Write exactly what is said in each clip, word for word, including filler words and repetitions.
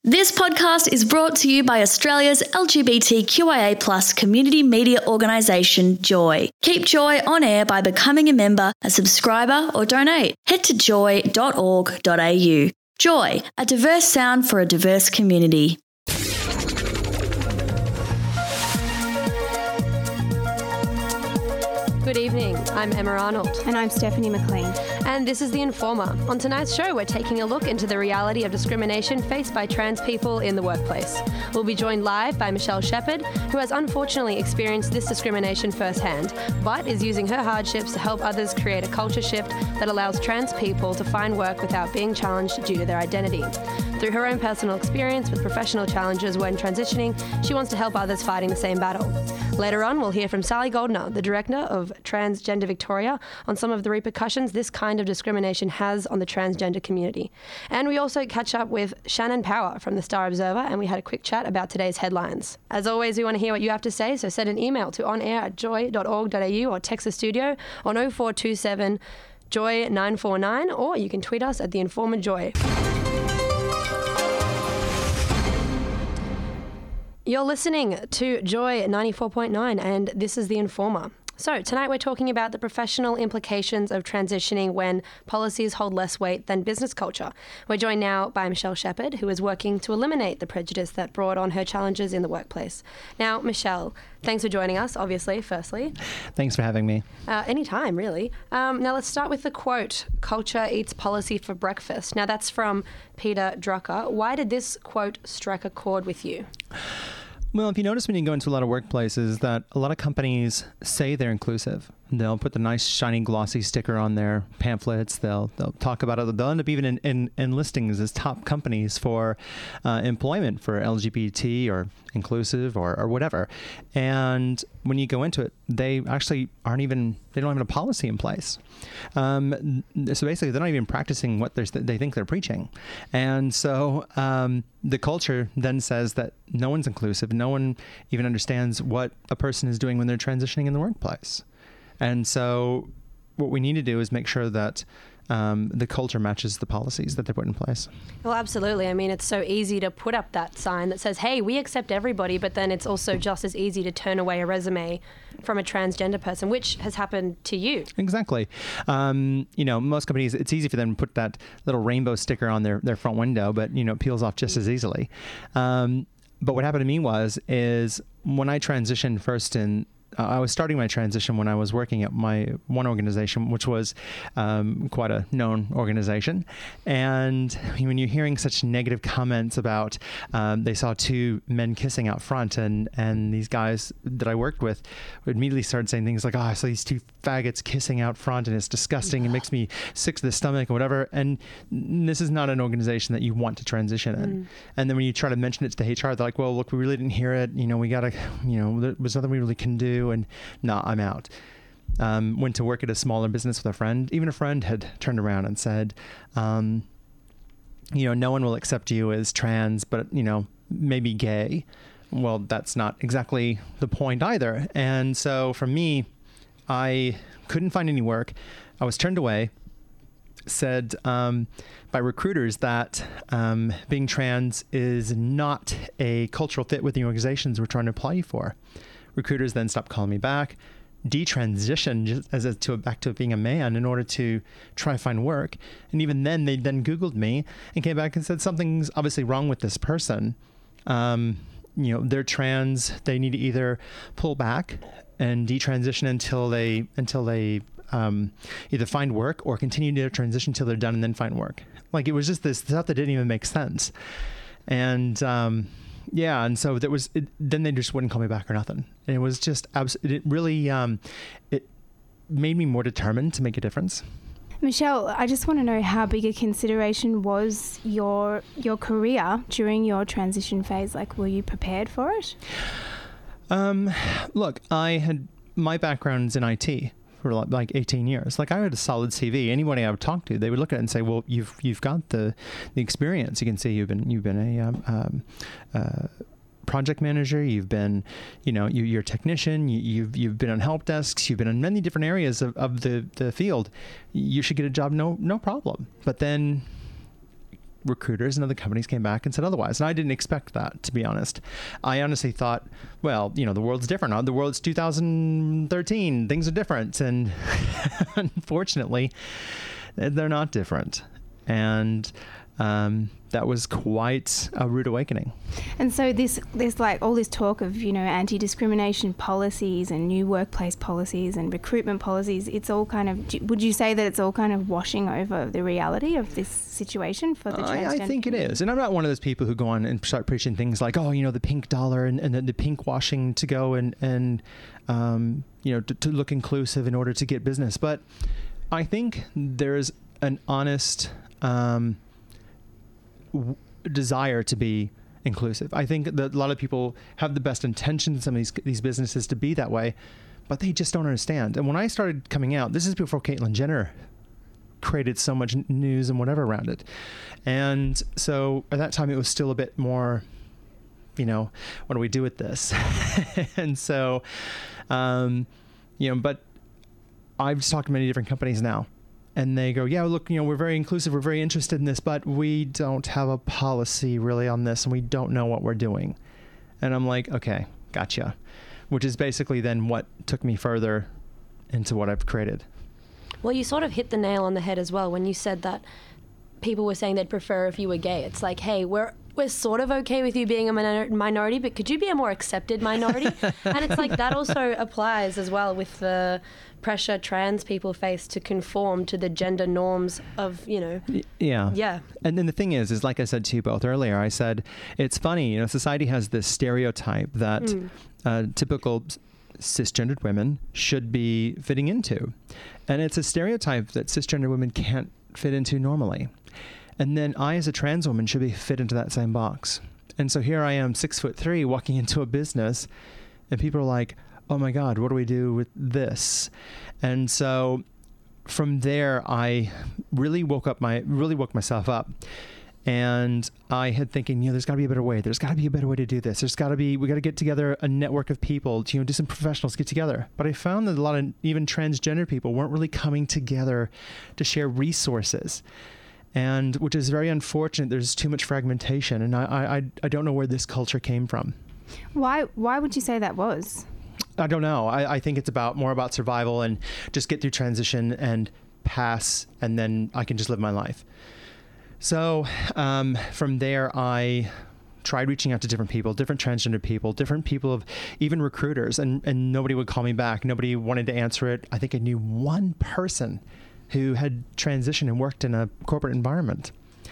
This podcast is brought to you by Australia's L G B T Q I A plus community media organisation, Joy. Keep Joy on air by becoming a member, a subscriber or donate. Head to joy dot org dot a u. Joy, a diverse sound for a diverse community. Good evening, I'm Emma Arnold. And I'm Stephanie McLean. And this is The Informer. On tonight's show, we're taking a look into the reality of discrimination faced by trans people in the workplace. We'll be joined live by Michelle Shepherd, who has unfortunately experienced this discrimination firsthand, but is using her hardships to help others create a culture shift that allows trans people to find work without being challenged due to their identity. Through her own personal experience with professional challenges when transitioning, she wants to help others fighting the same battle. Later on, we'll hear from Sally Goldner, the director of Transgender Victoria, on some of the repercussions this kind of discrimination has on the transgender community. And we also catch up with Shannon Power from the Star Observer, and we had a quick chat about today's headlines. As always, we want to hear what you have to say, so send an email to onair at joy dot org dot a u or text the studio on oh four two seven joy nine four nine, or you can tweet us at The Informer Joy. You're listening to Joy ninety-four point nine, and this is The Informer. So tonight we're talking about the professional implications of transitioning when policies hold less weight than business culture. We're joined now by Michelle Shepherd, who is working to eliminate the prejudice that brought on her challenges in the workplace. Now, Michelle, thanks for joining us, obviously, firstly. Thanks for having me. Uh, anytime, really. Um, now let's start with the quote, "Culture eats policy for breakfast." Now that's from Peter Drucker. Why did this quote strike a chord with you? Well, if you notice when you go into a lot of workplaces that a lot of companies say they're inclusive. They'll put the nice, shiny, glossy sticker on their pamphlets. They'll they'll talk about it. They'll end up even in, in, in listings as top companies for uh, employment for L G B T or inclusive or, or whatever. And when you go into it, they actually aren't even, they don't have a policy in place. Um, so basically, they're not even practicing what they're, they think they're preaching. And so um, the culture then says that no one's inclusive. No one even understands what a person is doing when they're transitioning in the workplace. And so what we need to do is make sure that um, the culture matches the policies that they put in place. Well, absolutely. I mean, it's so easy to put up that sign that says, hey, we accept everybody, but then it's also just as easy to turn away a resume from a transgender person, which has happened to you. Exactly. Um, you know, most companies, it's easy for them to put that little rainbow sticker on their, their front window, but, you know, it peels off just as easily. Um, but what happened to me was, is when I transitioned first in Uh, I was starting my transition when I was working at my one organization, which was um, quite a known organization. And when you're hearing such negative comments about um, they saw two men kissing out front, and, and these guys that I worked with would immediately start saying things like, oh, I saw these two faggots kissing out front and it's disgusting. It makes me sick to the stomach or whatever. And this is not an organization that you want to transition in. Mm. And then when you try to mention it to the H R, they're like, well, look, we really didn't hear it. You know, we got to, you know, there was nothing we really can do. And no, I'm out. Um, went to work at a smaller business with a friend. Even a friend had turned around and said, um, you know, no one will accept you as trans, but, you know, maybe gay. Well, that's not exactly the point either. And so for me, I couldn't find any work. I was turned away, said um, by recruiters that um, being trans is not a cultural fit with the organizations we're trying to apply you for. Recruiters then stopped calling me back, detransitioned just as a, to a, back to being a man in order to try to find work. And even then, they then Googled me and came back and said something's obviously wrong with this person. Um, you know, they're trans. They need to either pull back and detransition until they until they um, either find work or continue to transition until they're done and then find work. Like, it was just this stuff that didn't even make sense. And um, yeah, and so there was. It, then they just wouldn't call me back or nothing. And it was just abs- it really um, it made me more determined to make a difference. Michelle, I just want to know how big a consideration was your your career during your transition phase? Like, were you prepared for it? Um, look, I had my background's in I T for like eighteen years. Like, I had a solid C V. Anybody I would talk to, they would look at it and say, "Well, you've you've got the the experience. You can see you've been you've been a um, um, uh, project manager. You've been, you know, you, you're a technician. You, you've you've been on help desks. You've been in many different areas of, of the, the field. You should get a job, no no problem." But then recruiters and other companies came back and said otherwise. And I didn't expect that, to be honest. I honestly thought, well, you know, the world's different. The world's two thousand thirteen. Things are different. And unfortunately, they're not different. And um, that was quite a rude awakening. And so this, this like all this talk of, you know, anti-discrimination policies and new workplace policies and recruitment policies, it's all kind of, would you say that it's all kind of washing over the reality of this situation for the uh, transgender? I, I think it is. And I'm not one of those people who go on and start preaching things like, oh, you know, the pink dollar and, and the, the pink washing to go and, and um, you know, to, to look inclusive in order to get business. But I think there's an honest um, w- desire to be inclusive. I think that a lot of people have the best intentions in some of these these businesses to be that way, but they just don't understand. And when I started coming out, this is before Caitlyn Jenner created so much news and whatever around it. And so at that time, it was still a bit more, you know, what do we do with this? And so, um, you know, but I've just talked to many different companies now. And they go, yeah, look, you know, we're very inclusive. We're very interested in this, but we don't have a policy really on this, and we don't know what we're doing. And I'm like, okay, gotcha. Which is basically then what took me further into what I've created. Well, you sort of hit the nail on the head as well when you said that people were saying they'd prefer if you were gay. It's like, hey, we're we're sort of okay with you being a minor- minority, but could you be a more accepted minority? And it's like that also applies as well with the pressure trans people face to conform to the gender norms of, you know. Yeah. Yeah. And then the thing is, is like I said to you both earlier, I said, it's funny, you know, society has this stereotype that mm. uh, typical cisgendered women should be fitting into. And it's a stereotype that cisgender women can't fit into normally. And then I, as a trans woman, should be fit into that same box. And so here I am, six foot three, walking into a business, and people are like, oh my God, what do we do with this? And so from there, I really woke up my, really woke myself up. And I had thinking, you know, there's got to be a better way. There's got to be a better way to do this. There's got to be, we got to get together a network of people, to, you know, just some professionals get together. But I found that a lot of even transgender people weren't really coming together to share resources. And which is very unfortunate. There's too much fragmentation. And I, I, I don't know where this culture came from. Why, why would you say that was? I don't know. I, I think it's about more about survival and just get through transition and pass, and then I can just live my life. So um, from there, I tried reaching out to different people, different transgender people, different people of even recruiters, and, and nobody would call me back. Nobody wanted to answer it. I think I knew one person who had transitioned and worked in a corporate environment.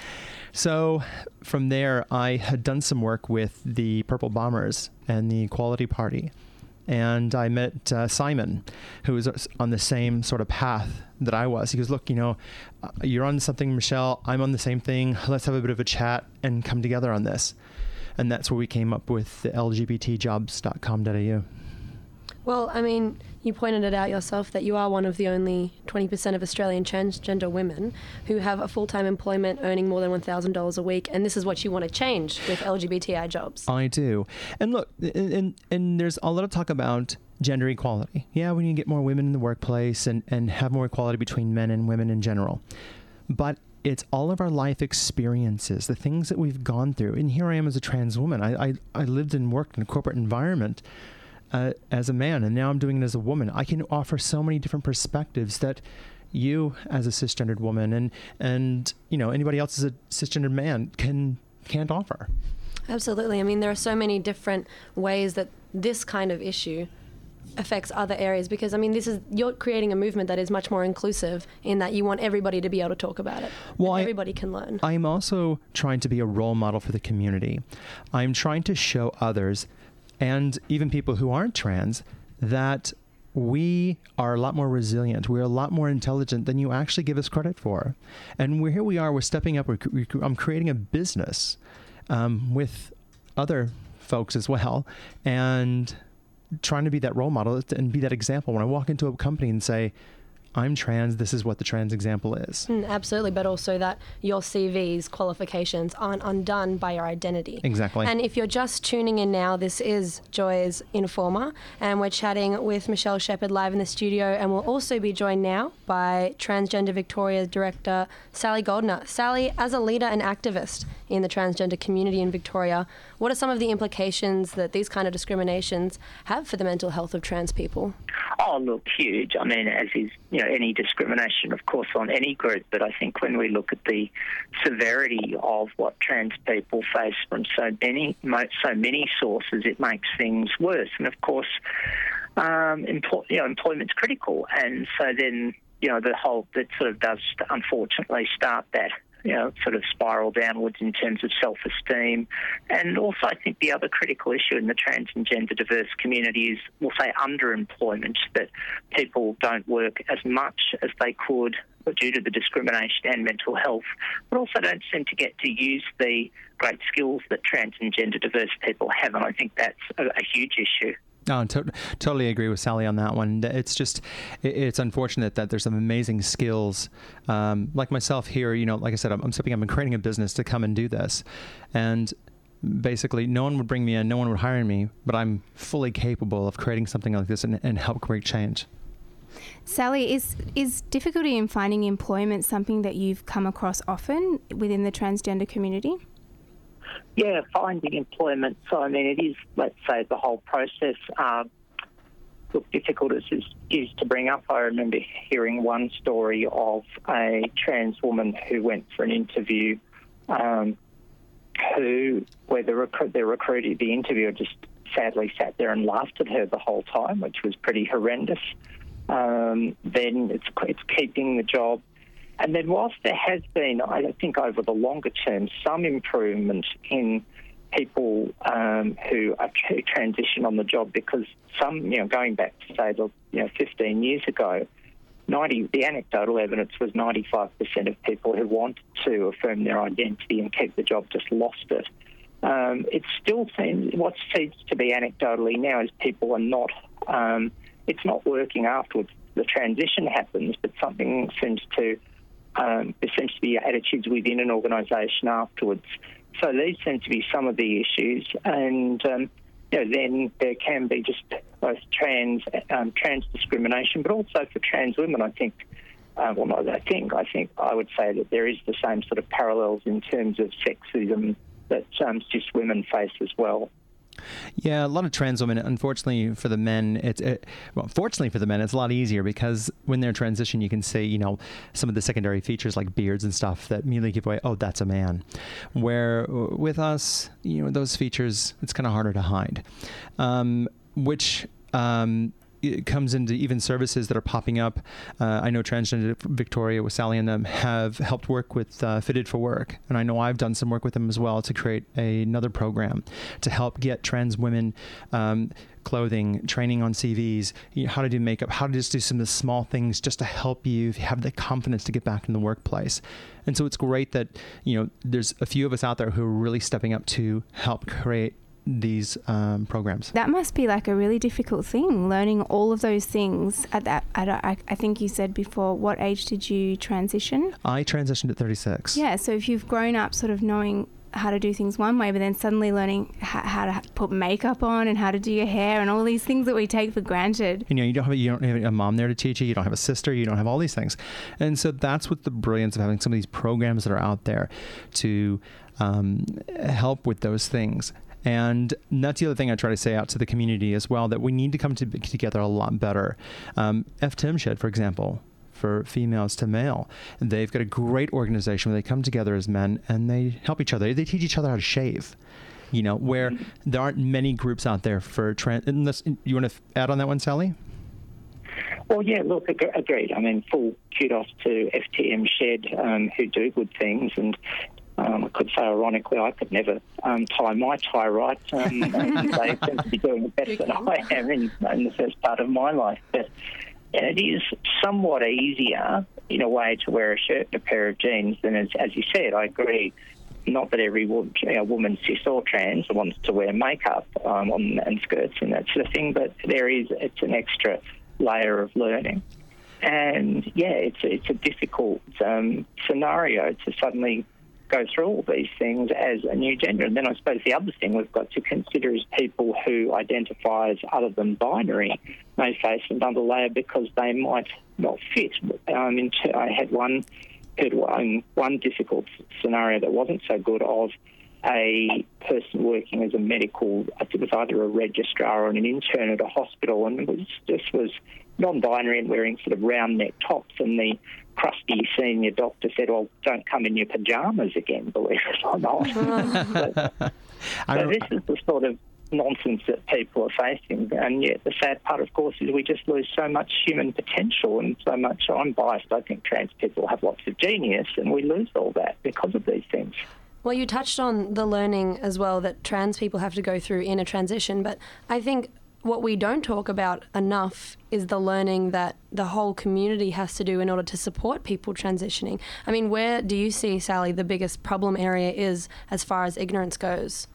So from there, I had done some work with the Purple Bombers and the Equality Party. And I met uh, Simon, who was on the same sort of path that I was. He goes, look, you know, uh, you're on something, Michelle. I'm on the same thing. Let's have a bit of a chat and come together on this. And that's where we came up with the L G B T jobs dot com dot a u. Well, I mean, you pointed it out yourself that you are one of the only twenty percent of Australian transgender women who have a full-time employment earning more than one thousand dollars a week, and this is what you want to change with L G B T I jobs. I do. And look, and, and, and there's a lot of talk about gender equality. Yeah, we need to get more women in the workplace and, and have more equality between men and women in general. But it's all of our life experiences, the things that we've gone through. And here I am as a trans woman. I, I, I lived and worked in a corporate environment Uh, as a man, and now I'm doing it as a woman. I can offer so many different perspectives that you, as a cisgendered woman, and and you know anybody else as a cisgendered man can can't offer. Absolutely. I mean, there are so many different ways that this kind of issue affects other areas, because I mean, this is you're creating a movement that is much more inclusive in that you want everybody to be able to talk about it. Well, everybody I, can learn. I'm also trying to be a role model for the community. I'm trying to show others, and even people who aren't trans, that we are a lot more resilient. We're a lot more intelligent than you actually give us credit for. And we're, here we are, we're stepping up. We're, we're, I'm creating a business um, with other folks as well, and trying to be that role model and be that example. When I walk into a company and say, I'm trans, this is what the trans example is. Mm, absolutely, but also that your C V's qualifications aren't undone by your identity. Exactly. And if you're just tuning in now, this is Joy's Informer, and we're chatting with Michelle Shepherd live in the studio, and we'll also be joined now by Transgender Victoria Director Sally Goldner. Sally, as a leader and activist in the transgender community in Victoria, what are some of the implications that these kind of discriminations have for the mental health of trans people? Oh, look, huge. I mean, as is, you know, any discrimination, of course, on any group, but I think when we look at the severity of what trans people face from so many, so many sources, it makes things worse. And of course, um, employ, you know, employment's critical, and so then, you know, the whole that sort of does unfortunately start that, you know, sort of spiral downwards in terms of self-esteem. And also I think the other critical issue in the trans and gender diverse community is, we'll say, underemployment, that people don't work as much as they could due to the discrimination and mental health, but also don't seem to get to use the great skills that trans and gender diverse people have. And I think that's a, a huge issue. No, to- totally agree with Sally on that one. It's just, it, it's unfortunate that there's some amazing skills, um, like myself here, you know, like I said, I'm, I'm stepping up and creating a business to come and do this. And basically no one would bring me in, no one would hire me, but I'm fully capable of creating something like this and, and help create change. Sally, is is difficulty in finding employment something that you've come across often within the transgender community? Yeah, finding employment. So, I mean, it is, let's say, the whole process. Uh, look, difficult as is, is to bring up. I remember hearing one story of a trans woman who went for an interview, um, who, where the, recruit, the recruiter, the interviewer just sadly sat there and laughed at her the whole time, which was pretty horrendous. Um, then it's, it's keeping the job. And then whilst there has been, I think over the longer term, some improvement in people um, who are who transition on the job, because some, you know, going back to say, the, you know, fifteen years ago, ninety the anecdotal evidence was ninety-five percent of people who wanted to affirm their identity and keep the job just lost it. Um, it still seems, what seems to be anecdotally now is people are not, um, it's not working afterwards. The transition happens, but something seems to Um, there seems to be attitudes within an organisation afterwards. So these seem to be some of the issues, and um, you know, then there can be just both trans um, trans discrimination, but also for trans women. I think, uh, well, not I think, I think I would say that there is the same sort of parallels in terms of sexism that um, cis women face as well. Yeah, a lot of trans women, unfortunately for the men, it's, it, well, fortunately for the men, it's a lot easier because when they're transition, you can see, you know, some of the secondary features like beards and stuff that immediately give away, oh, that's a man. Where with us, you know, those features, it's kind of harder to hide, um, which, um, it comes into even services that are popping up. Uh, I know Transgender Victoria with Sally and them have helped work with uh, Fitted for Work. And I know I've done some work with them as well to create a, another program to help get trans women um, clothing, training on C Vs, you know, how to do makeup, how to just do some of the small things just to help you have the confidence to get back in the workplace. And so it's great that, you know, there's a few of us out there who are really stepping up to help create these um, programs. That must be like a really difficult thing, learning all of those things at that, at a, I, I think you said before, what age did you transition? I transitioned at thirty-six. Yeah, so if you've grown up sort of knowing how to do things one way, but then suddenly learning how, how to put makeup on and how to do your hair and all these things that we take for granted. You know, you don't have, you don't have a mom there to teach you. You don't have a sister. You don't have all these things. And so that's what the brilliance of having some of these programs that are out there to um, help with those things. And that's the other thing I try to say out to the community as well, that we need to come to, together a lot better. Um, F T M Shed, for example, for females to male, they've got a great organization where they come together as men and they help each other. They teach each other how to shave, you know, where there aren't many groups out there for trans. Unless you want to add on that one, Sally? Well, yeah, look, agreed. I mean, full kudos to F T M Shed, um, who do good things, and Um, I could say, ironically, I could never um, tie my tie right. Um, and they seem to be doing it better than I am in, in the first part of my life. But it is somewhat easier, in a way, to wear a shirt and a pair of jeans than, as, as you said, I agree, not that every woman, you know, woman cis or trans, wants to wear makeup um, on, and skirts and that sort of thing, but there is, it's an extra layer of learning. And yeah, it's it's a difficult um, scenario to suddenly go through all these things as a new gender. And then I suppose the other thing we've got to consider is people who identify as other than binary may face another layer because they might not fit. Um, into, I had one, had one, one difficult scenario that wasn't so good of a person working as a medical, I think it was either a registrar or an intern at a hospital, and it was just was non-binary and wearing sort of round neck tops, and the crusty senior doctor said, well, don't come in your pyjamas again, believe it or not. so so this is the sort of nonsense that people are facing, and yet the sad part, of course, is we just lose so much human potential and so much. I'm biased, I think trans people have lots of genius, and we lose all that because of these things. Well, you touched on the learning as well that trans people have to go through in a transition, but I think what we don't talk about enough is the learning that the whole community has to do in order to support people transitioning. I mean, where do you see, Sally, the biggest problem area is as far as ignorance goes?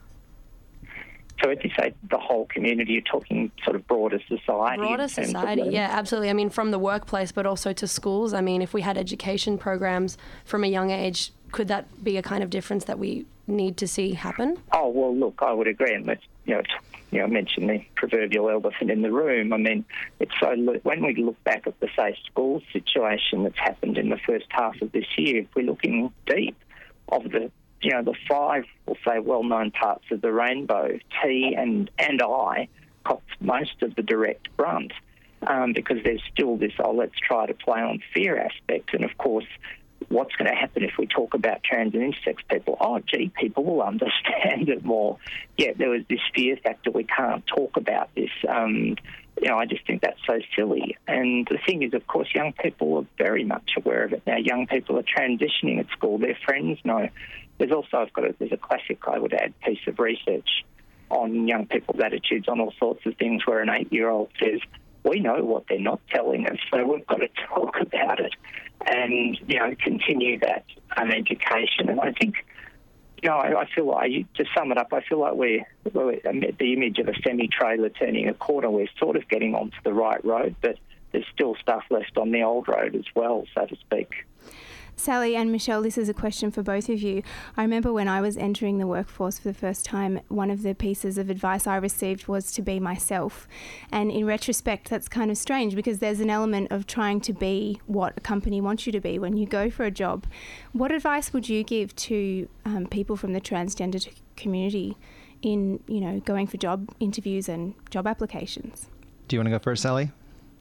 So if you say the whole community, you're talking sort of broader society? Broader society, yeah, absolutely. I mean, from the workplace, but also to schools. I mean, if we had education programs from a young age, could that be a kind of difference that we need to see happen? Oh, well, look, I would agree. And let's, you know, you know, mention the proverbial elephant in the room. I mean, it's so when we look back at the, say, school situation that's happened in the first half of this year, if we're looking deep of the, you know, the five, we'll say, well-known parts of the rainbow, T and, and I copped most of the direct brunt um, because there's still this, oh, let's try to play on fear aspect. And, of course, what's going to happen if we talk about trans and intersex people? Oh, gee, people will understand it more. Yeah, there was this fear factor. We can't talk about this. Um, you know, I just think that's so silly. And the thing is, of course, young people are very much aware of it now. Young people are transitioning at school. Their friends know. There's also, I've got a, there's a classic, I would add, piece of research on young people's attitudes on all sorts of things where an eight-year-old says, we know what they're not telling us, so we've got to talk about it and, you know, continue that um, education. And I think, you know, I, I feel like, to sum it up, I feel like we're, we're the image of a semi-trailer turning a corner. We're sort of getting onto the right road, but there's still stuff left on the old road as well, so to speak. Sally and Michelle, this is a question for both of you. I remember when I was entering the workforce for the first time, one of the pieces of advice I received was to be myself. And in retrospect, that's kind of strange because there's an element of trying to be what a company wants you to be when you go for a job. What advice would you give to um, people from the transgender t- community in, you know, going for job interviews and job applications? Do you want to go first, Sally?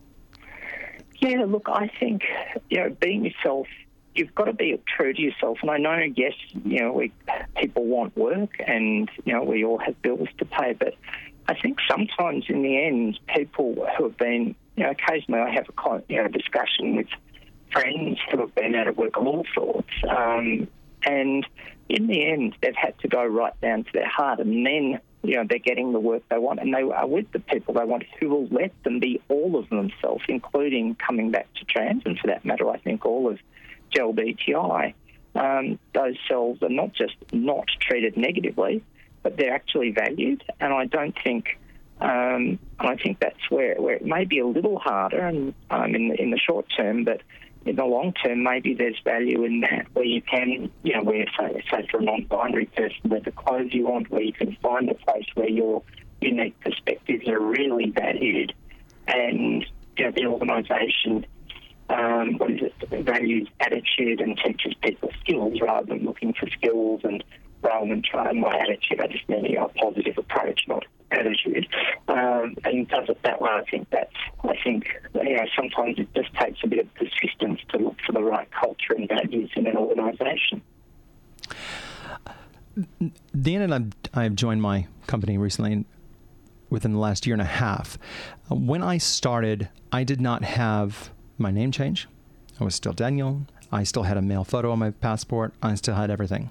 Yeah, look, I think, you know, being yourself, you've got to be true to yourself. And I know, yes, you know, we, people want work and, you know, we all have bills to pay. But I think sometimes in the end, people who have been, you know, occasionally I have a you know, discussion with friends who have been out of work of all sorts. Um, and in the end, they've had to go right down to their heart. And then, you know, they're getting the work they want. And they are with the people they want who will let them be all of themselves, including coming back to trans. And for that matter, I think all of L G B T I, um, those cells are not just not treated negatively, but they're actually valued. And I don't think, um, I think that's where, where it may be a little harder and, um, in, the, in the short term, but in the long term, maybe there's value in that where you can, you know, where, say, say for a non-binary person, where the clothes you want, where you can find a place where your unique perspectives are really valued and, you know, the organisation Um, what is it, values attitude and teaches people skills rather than looking for skills and rather than trying my attitude. I just mean a positive approach, not attitude. Um, and does it that way, I think that's, I think, you know, sometimes it just takes a bit of persistence to look for the right culture and values in an organisation. Dan and I've, I've joined my company recently within the last year and a half. When I started, I did not have my name change. I was still Daniel. I still had a male photo on my passport. I still had everything.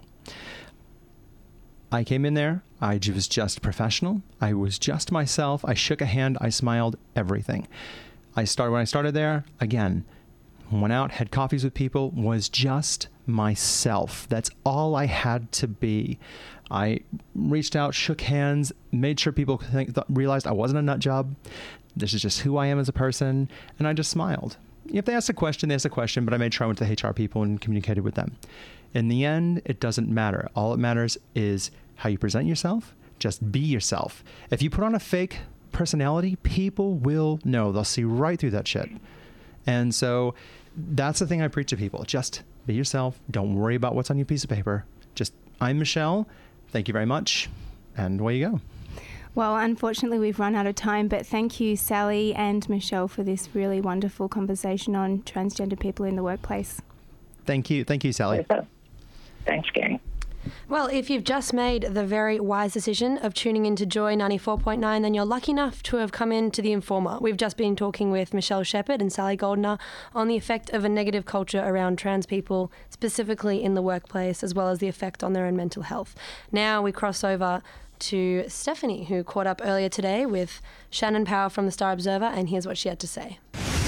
I came in there. I was just professional. I was just myself. I shook a hand. I smiled. Everything. I started when I started there. Again, went out, had coffees with people. Was just myself. That's all I had to be. I reached out, shook hands, made sure people think, th- realized I wasn't a nut job. This is just who I am as a person, and I just smiled. if they ask a question, they ask a question, but I made sure I went to the H R people and communicated with them. In the end, it doesn't matter. All it matters is how you present yourself. Just be yourself. If you put on a fake personality, people will know. They'll see right through that shit. And so that's the thing I preach to people. Just be yourself. Don't worry about what's on your piece of paper. Just, I'm Michelle. Thank you very much. And away you go. Well, unfortunately, we've run out of time, but thank you, Sally and Michelle, for this really wonderful conversation on transgender people in the workplace. Thank you. Thank you, Sally. Thanks, gang. Well, if you've just made the very wise decision of tuning into Joy ninety-four point nine, then you're lucky enough to have come into The Informer. We've just been talking with Michelle Shepherd and Sally Goldner on the effect of a negative culture around trans people, specifically in the workplace, as well as the effect on their own mental health. Now we cross over to Stephanie, who caught up earlier today with Shannon Power from the Star Observer, and here's what she had to say.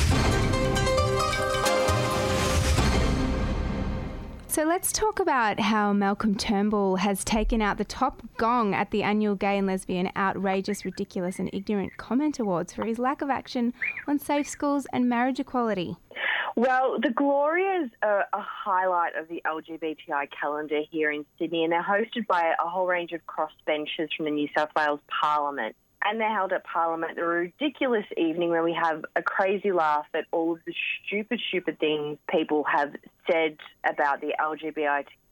So let's talk about how Malcolm Turnbull has taken out the top gong at the annual Gay and Lesbian Outrageous, Ridiculous and Ignorant Comment Awards for his lack of action on safe schools and marriage equality. Well, the Glorias are a highlight of the L G B T I calendar here in Sydney, and they're hosted by a whole range of crossbenchers from the New South Wales Parliament. And they're held at Parliament. They're a ridiculous evening where we have a crazy laugh at all of the stupid, stupid things people have said about the L G B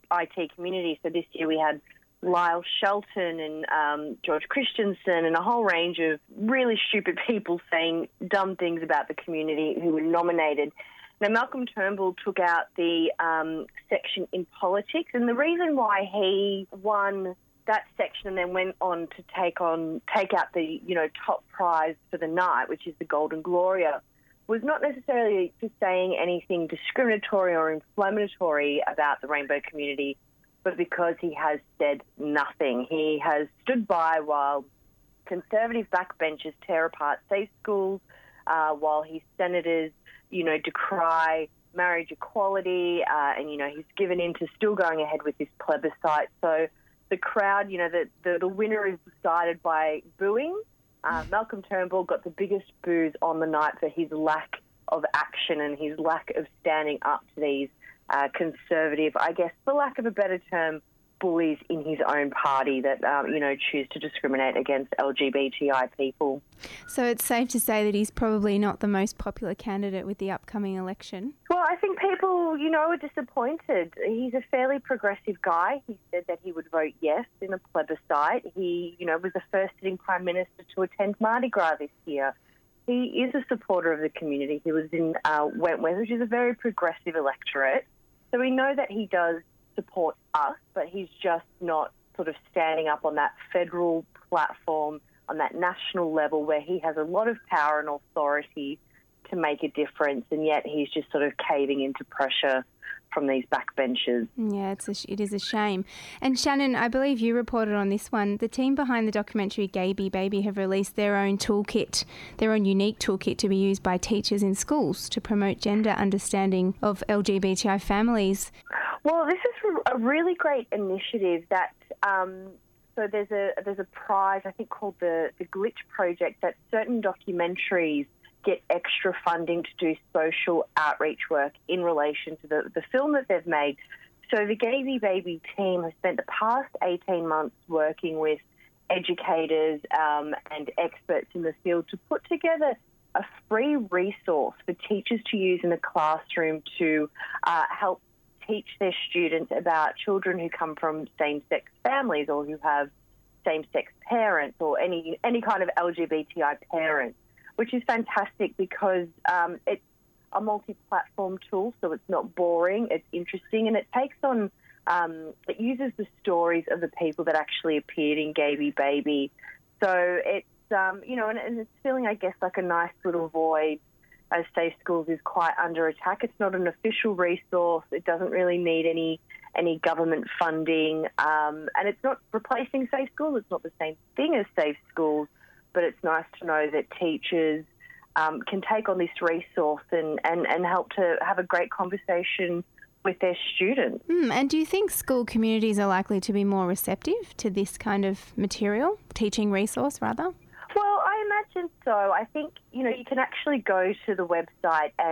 T community. So this year we had Lyle Shelton and um, George Christensen and a whole range of really stupid people saying dumb things about the community who were nominated. Now, Malcolm Turnbull took out the um, section in politics, and the reason why he won that section and then went on to take on take out the you know top prize for the night, which is the Golden Gloria, was not necessarily for saying anything discriminatory or inflammatory about the rainbow community, but because he has said nothing. He has stood by while conservative backbenchers tear apart safe schools, uh, while his senators, you know, decry marriage equality, uh, and, you know, he's given in to still going ahead with this plebiscite. So the crowd, you know, the, the, the winner is decided by booing. Uh, Malcolm Turnbull got the biggest boos on the night for his lack of action and his lack of standing up to these uh, conservative, I guess, for lack of a better term, bullies in his own party that, um, you know, choose to discriminate against L G B T I people. So it's safe to say that he's probably not the most popular candidate with the upcoming election. Well, I think people, you know, are disappointed. He's a fairly progressive guy. He said that he would vote yes in a plebiscite. He, you know, was the first sitting Prime Minister to attend Mardi Gras this year. He is a supporter of the community. He was in uh, Wentworth, which is a very progressive electorate. So we know that he does support us, but he's just not sort of standing up on that federal platform, on that national level where he has a lot of power and authority to make a difference, and yet he's just sort of caving into pressure from these backbenchers. Yeah, it's a, it is a shame. And Shannon, I believe you reported on this one. The team behind the documentary Gayby Baby have released their own toolkit, their own unique toolkit to be used by teachers in schools to promote gender understanding of L G B T I families. Well, this is a really great initiative that, um, so there's a there's a prize, I think, called the, the Glitch Project, that certain documentaries get extra funding to do social outreach work in relation to the, the film that they've made. So the Gayby Baby team has spent the past eighteen months working with educators um, and experts in the field to put together a free resource for teachers to use in the classroom to uh, help teach their students about children who come from same-sex families or who have same-sex parents or any any kind of L G B T I parents, which is fantastic because um, it's a multi-platform tool, so it's not boring, it's interesting, and it takes on, um, it uses the stories of the people that actually appeared in Gayby Baby. So it's, um, you know, and, and it's feeling, I guess, like a nice little void as Safe Schools is quite under attack. It's not an official resource. It doesn't really need any any government funding, um, and it's not replacing Safe Schools. It's not the same thing as Safe Schools, but it's nice to know that teachers um, can take on this resource and, and, and help to have a great conversation with their students. Mm, and do you think school communities are likely to be more receptive to this kind of material, teaching resource rather? Well, I imagine so. I think, you know, you can actually go to the website and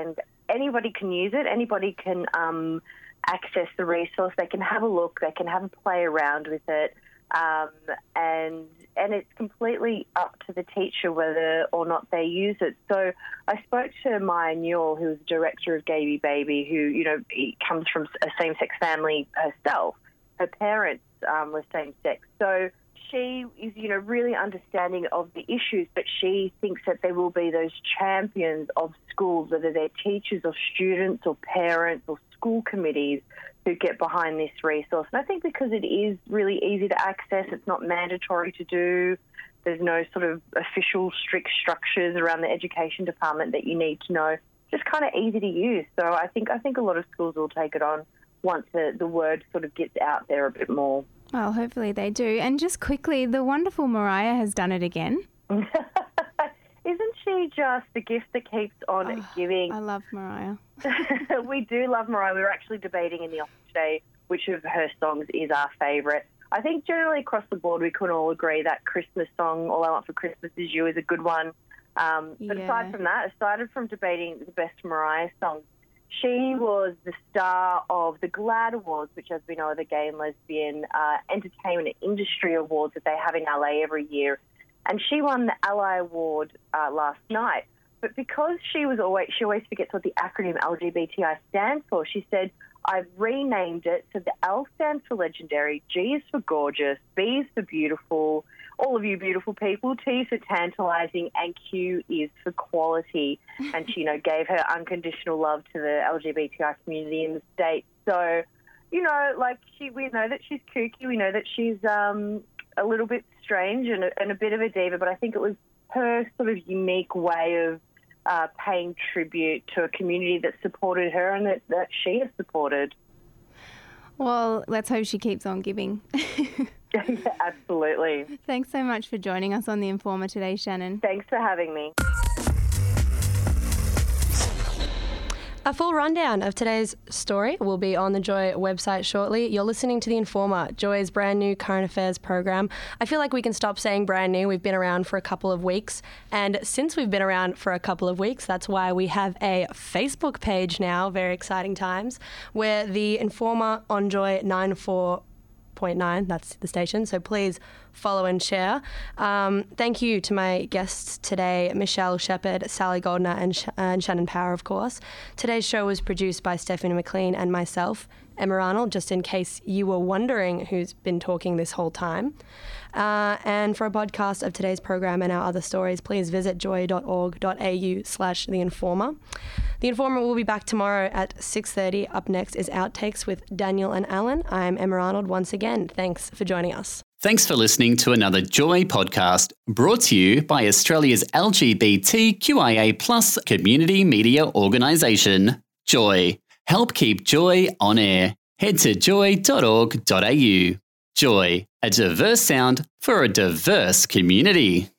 anybody can use it. Anybody can um, access the resource. They can have a look. They can have a play around with it. Um, and and it's completely up to the teacher whether or not they use it. So I spoke to Maya Newell, who is director of Gay Baby, who, you know, comes from a same-sex family herself. Her parents um, were same-sex. So she is, you know, really understanding of the issues, but she thinks that there will be those champions of schools, whether they're teachers or students or parents or school committees, who get behind this resource. And I think because it is really easy to access, it's not mandatory to do, there's no sort of official strict structures around the education department that you need to know, just kind of easy to use. So I think I think a lot of schools will take it on once the, the word sort of gets out there a bit more. Well, hopefully they do. And just quickly, the wonderful Mariah has done it again. Isn't she just the gift that keeps on oh, giving? I love Mariah. We do love Mariah. We were actually debating in the office today which of her songs is our favourite. I think generally across the board we can all agree that Christmas song, All I Want for Christmas Is You, is a good one. Um, but yeah. aside from that, aside from debating the best Mariah songs, she was the star of the GLAAD Awards, which, as we know, are the Gay and Lesbian uh, Entertainment Industry Awards that they have in L A every year. And she won the Ally Award uh, last night. But because she was always, she always forgets what the acronym L G B T I stands for, she said, I've renamed it. So the L stands for legendary, G is for gorgeous, B is for beautiful, all of you beautiful people, T is for tantalising, and Q is for quality. And she, you know, gave her unconditional love to the L G B T I community in the States. So, you know, like, she, we know that she's kooky. We know that she's um, a little bit strange and a, and a bit of a diva, but I think it was her sort of unique way of uh, paying tribute to a community that supported her and that, that she has supported. Well, let's hope she keeps on giving. Yeah, absolutely. Thanks so much for joining us on The Informer today, Shannon. Thanks for having me. A full rundown of today's story will be on the Joy website shortly. You're listening to The Informer, Joy's brand new current affairs program. I feel like we can stop saying brand new. We've been around for a couple of weeks. And since we've been around for a couple of weeks, that's why we have a Facebook page now, very exciting times, where The Informer on Joy ninety-four point nine, that's the station. So please follow and share. Um, thank you to my guests today, Michelle Shepherd, Sally Goldner, and, Sh- and Shannon Power, of course. Today's show was produced by Stephanie McLean and myself, Emma Arnold, just in case you were wondering who's been talking this whole time. Uh, and for a podcast of today's program and our other stories, please visit joy.org.au slash The Informer. The Informer will be back tomorrow at six thirty. Up next is Outtakes with Daniel and Alan. I'm Emma Arnold once again. Thanks for joining us. Thanks for listening to another Joy podcast brought to you by Australia's L G B T Q I A plus community media organisation, Joy. Help keep Joy on air. Head to joy dot org dot a u. Joy, a diverse sound for a diverse community.